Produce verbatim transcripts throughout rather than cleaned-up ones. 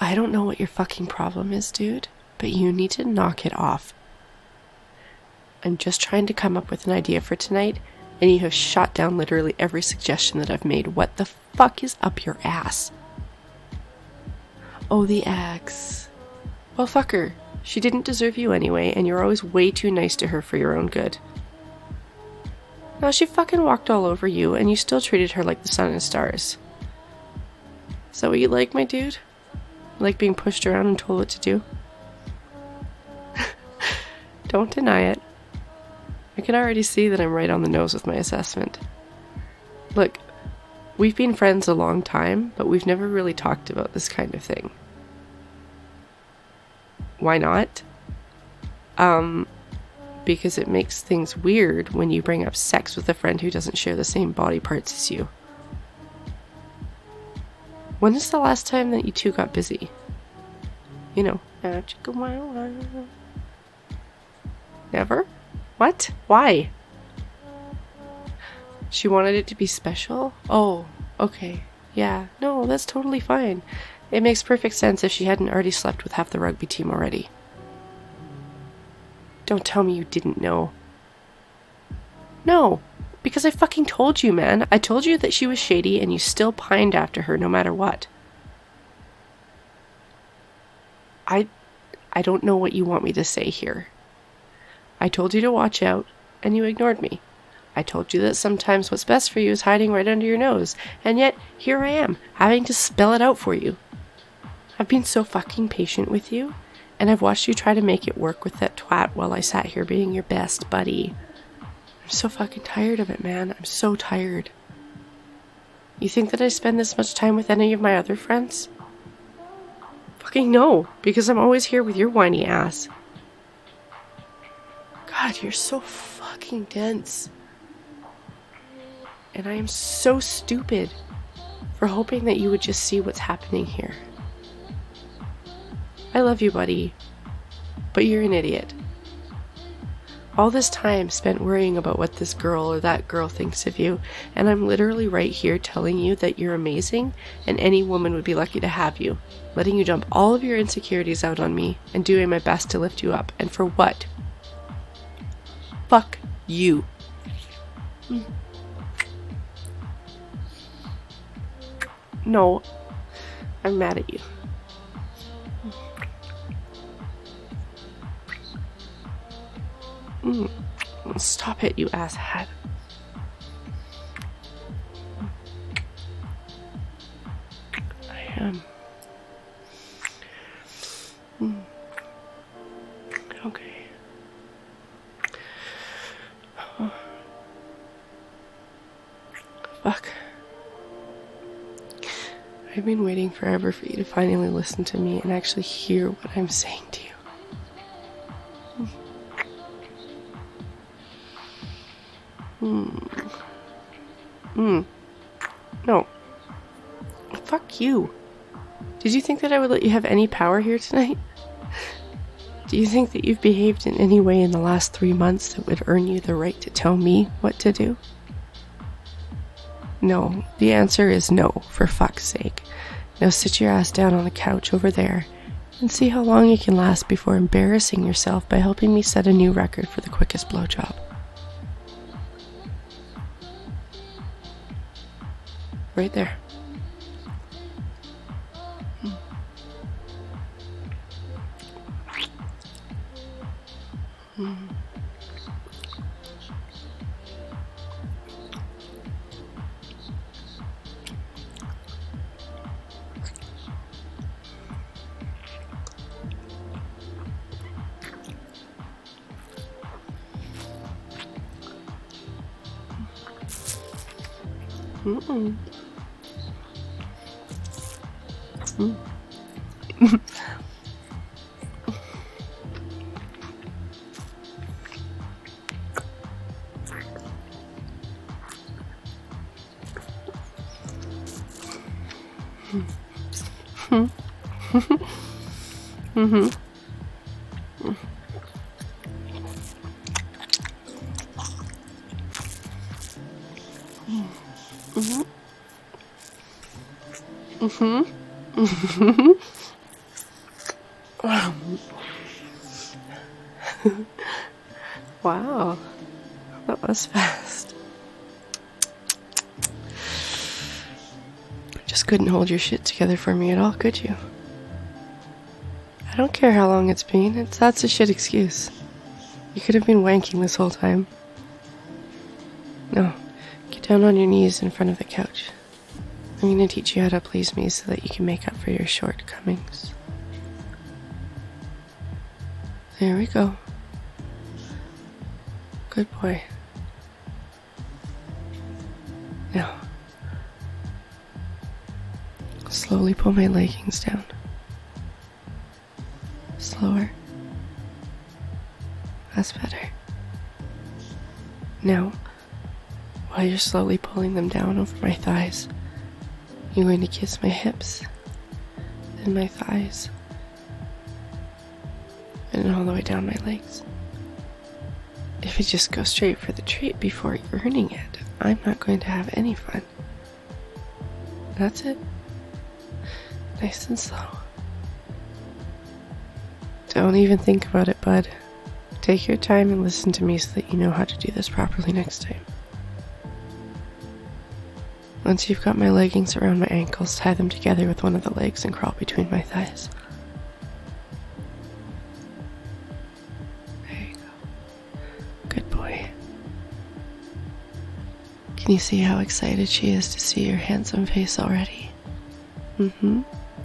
I don't know what your fucking problem is, dude, but you need to knock it off. I'm just trying to come up with an idea for tonight, and you have shot down literally every suggestion that I've made. What the fuck is up your ass? Oh, the ex. Well, fuck her. She didn't deserve you anyway, and you're always way too nice to her for your own good. Now, she fucking walked all over you, and you still treated her like the sun and stars. Is that what you like, my dude? Like being pushed around and told what to do? Don't deny it. I can already see that I'm right on the nose with my assessment. Look, we've been friends a long time, but we've never really talked about this kind of thing. Why not? Um, because it makes things weird when you bring up sex with a friend who doesn't share the same body parts as you. When is the last time that you two got busy? You know, uh, chicka wow wow. Never? What? Why? She wanted it to be special? Oh, okay. Yeah, no, that's totally fine. It makes perfect sense if she hadn't already slept with half the rugby team already. Don't tell me you didn't know. No, because I fucking told you, man. I told you that she was shady and you still pined after her no matter what. I... I don't know what you want me to say here. I told you to watch out, and you ignored me. I told you that sometimes what's best for you is hiding right under your nose, and yet here I am, having to spell it out for you. I've been so fucking patient with you, and I've watched you try to make it work with that twat while I sat here being your best buddy. I'm so fucking tired of it, man. I'm so tired. You think that I spend this much time with any of my other friends? Fucking no, because I'm always here with your whiny ass. God, you're so fucking dense. And I am so stupid for hoping that you would just see what's happening here. I love you, buddy, but you're an idiot. All this time spent worrying about what this girl or that girl thinks of you, and I'm literally right here telling you that you're amazing and any woman would be lucky to have you, letting you dump all of your insecurities out on me and doing my best to lift you up. And for what? Fuck you. Mm. No, I'm mad at you. Mm. Stop it, you asshat. I am. Mm. Okay. Oh. Fuck. I've been waiting forever for you to finally listen to me and actually hear what I'm saying to you. Hmm. Hmm. No. Fuck you. Did you think that I would let you have any power here tonight? Do you think that you've behaved in any way in the last three months that would earn you the right to tell me what to do? No. The answer is no, for fuck's sake. Now sit your ass down on the couch over there and see how long you can last before embarrassing yourself by helping me set a new record for the quickest blowjob. Right there. Hmm. Hmm. Mm-mm. Mm. Mm-hmm. Mm-hmm. Mm-hmm. Wow. That was fast. Just couldn't hold your shit together for me at all, could you? I don't care how long it's been. It's, that's a shit excuse. You could have been wanking this whole time. No. Get down on your knees in front of the couch. I'm gonna teach you how to please me so that you can make up for your shortcomings. There we go. Good boy. Now, slowly pull my leggings down. Slower. That's better. Now, while you're slowly pulling them down over my thighs, you're going to kiss my hips, then my thighs, and all the way down my legs. If you just go straight for the treat before you're earning it, I'm not going to have any fun. That's it. Nice and slow. Don't even think about it, bud. Take your time and listen to me so that you know how to do this properly next time. Once you've got my leggings around my ankles, tie them together with one of the legs and crawl between my thighs. There you go. Good boy. Can you see how excited she is to see your handsome face already? Mm-hmm.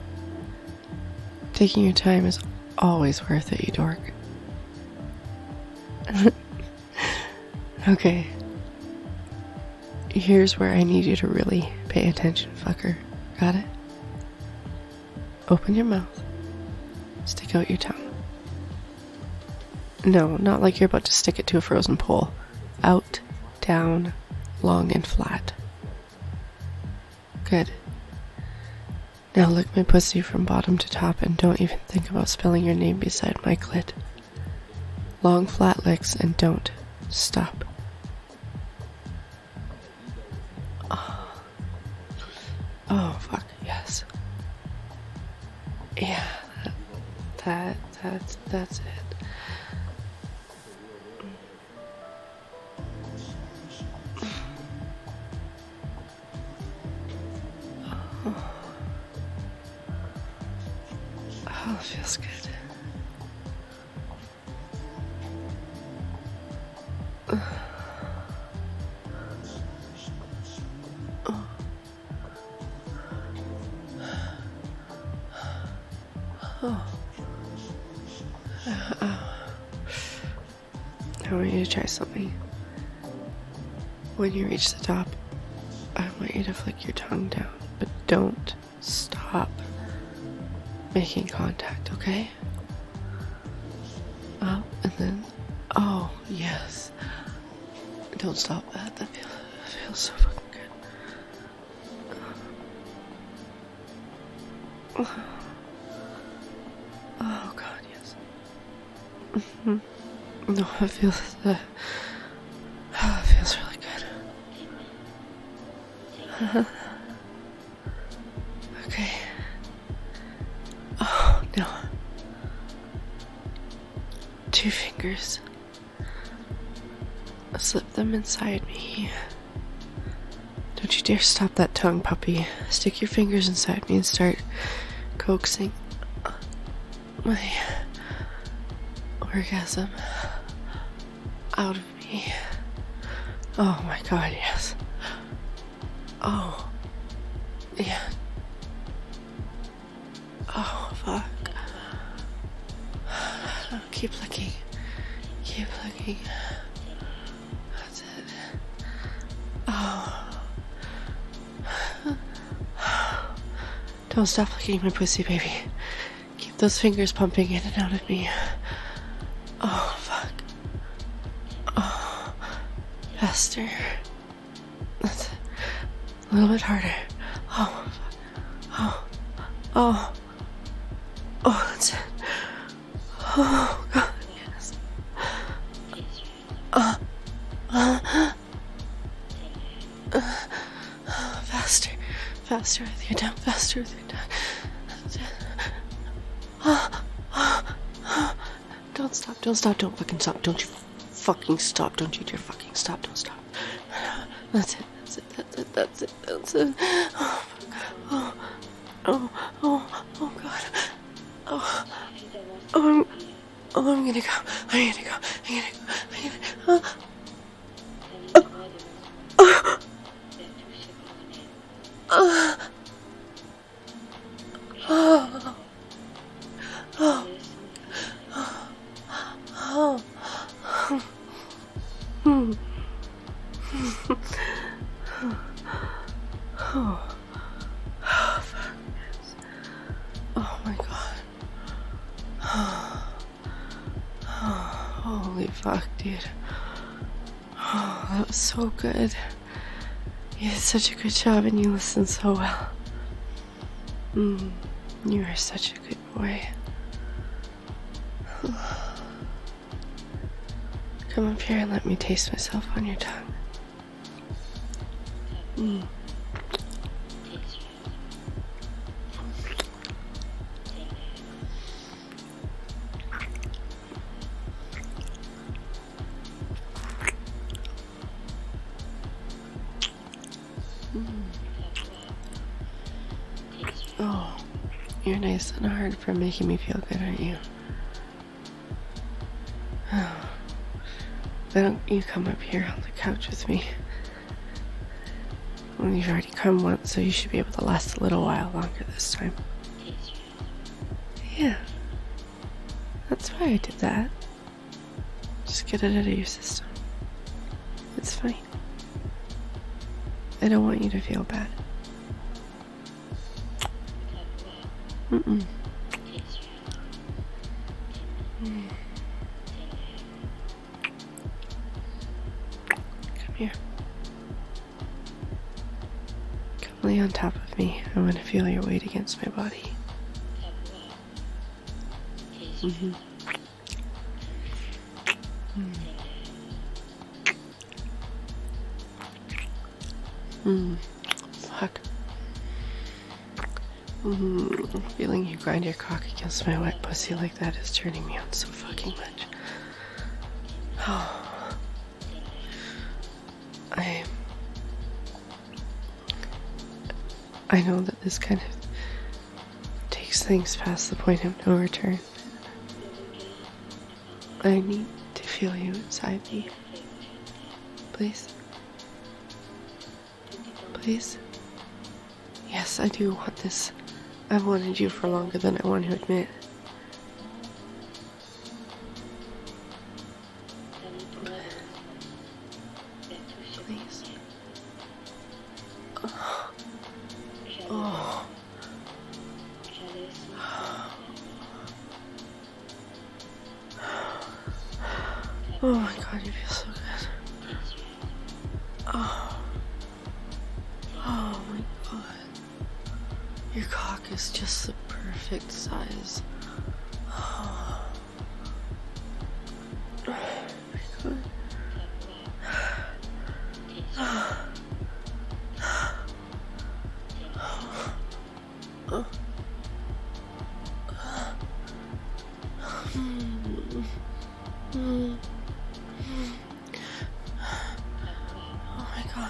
Taking your time is always worth it, you dork. Okay. Here's where I need you to really pay attention, fucker. Got it? Open your mouth. Stick out your tongue. No, not like you're about to stick it to a frozen pole. Out, down, long and flat. Good. Now lick my pussy from bottom to top and don't even think about spelling your name beside my clit. Long flat licks and don't stop. Oh, oh fuck, yes. Yeah, that, that, that's, that's it. Oh, oh, it feels good. Oh. Uh, I want you to try something. When you reach the top, I want you to flick your tongue down, but don't stop making contact, okay? Up and then, oh, yes. Don't stop that. That feels, that feels so fucking good. Oh god, yes. Mm-hmm. No, it feels, uh, oh, it feels really good. Okay. Oh, no. Two fingers. Slip them inside me. Don't you dare stop that tongue, puppy. Stick your fingers inside me and start coaxing my orgasm out of me. Oh my god, yes. Oh, yeah. Oh, fuck. Keep licking. Keep licking. That's it. Oh. Don't stop licking my pussy, baby. Keep those fingers pumping in and out of me. Oh, fuck. Oh. Faster. That's it. A little bit harder. Oh, fuck. Oh. Oh. Oh, that's it. Oh, God, yes. Uh, uh, uh, faster. Faster with your tongue. Faster with your tongue. That's it. Oh, oh. Don't stop, don't stop, don't fucking stop. Don't you fucking stop. Don't you dare fucking stop, don't stop. That's it, that's it, that's it, that's it, that's it. Oh, oh, oh, oh, oh God. Oh, oh, I'm, oh, I'm gonna go, I'm gonna go, I'm gonna go, I'm gonna go. Oh, oh, oh, oh, oh, oh, oh, hmm. Oh, oh, fuck. Oh my God. Oh, oh, holy fuck, dude. Oh, that was so good. You did such a good job and you listened so well. Mm, you are such a good boy. Come up here and let me taste myself on your tongue. Mm. Oh, you're nice and hard for making me feel good, aren't you? Oh. Why don't you come up here on the couch with me? Well, you've already come once, so you should be able to last a little while longer this time. Yeah. That's why I did that. Just get it out of your system. It's fine. I don't want you to feel bad. Mm-mm. Mm. Come here. Come lay on top of me. I want to feel your weight against my body. Mm-hmm. Mm. Mm. Fuck. Mm. Feeling you grind your cock against my wet pussy like that is turning me on so fucking much. Oh. I... I know that this kind of takes things past the point of no return. I need to feel you inside me. Please. Please. Yes, I do want this. I've wanted you for longer than I want to admit. Please. Oh. Oh. Oh my God, you feel so good. Oh. Oh my God. Your cock is just the perfect size. Oh, oh my God. Oh. Mm. Mm. Oh my God.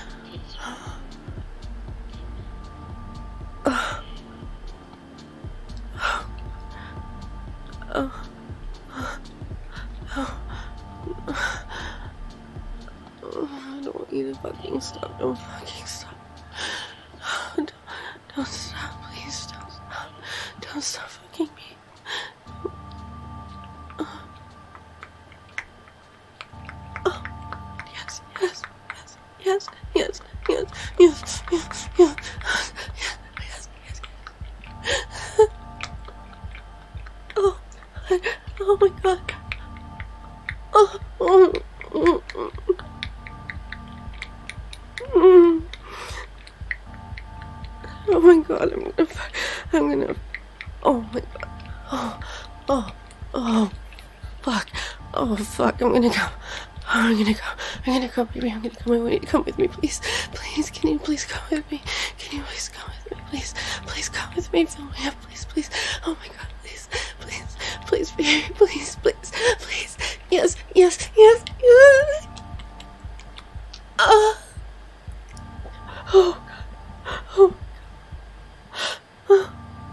Oh. Oh. Oh. I don't want you to fucking stop. Don't fucking stop. Don't, don't stop. Please don't stop. Don't stop fucking me. Oh. Oh. Yes, yes, yes, yes, yes, yes, yes, yes, yes. Oh, oh my God. Oh, oh, oh, oh. Mm. Oh my God, I'm gonna, I'm gonna, oh my God. Oh, oh, oh, fuck. Oh, fuck, I'm gonna go. Oh, I'm gonna go. I'm gonna go, baby. I'm gonna come. I want you to come with me, please. Please, can you please come with me? Can you please come with me, please? Please come with me. Fill me up, please, please. Oh my God, please, please, please. please, baby, please, please, please. Yes, yes, yes, yes. Uh, oh, God. Oh.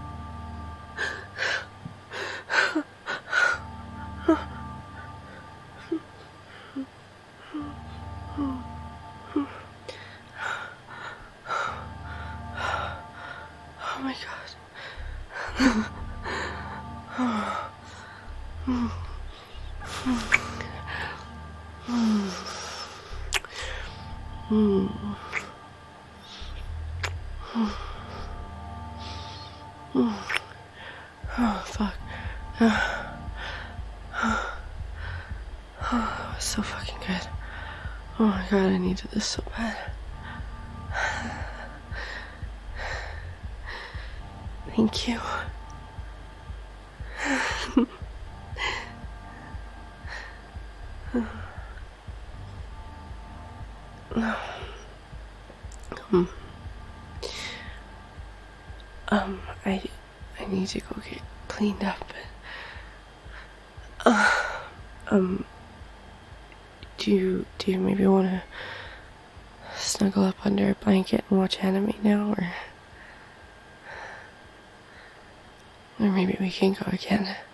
Oh my God. Oh, fuck. Oh, it was so fucking good. Oh my God, I needed this so bad. Thank you. um, um, I, I need to go get cleaned up. Uh, um, do you, do you maybe want to snuggle up under a blanket and watch anime now, or, or maybe we can go again?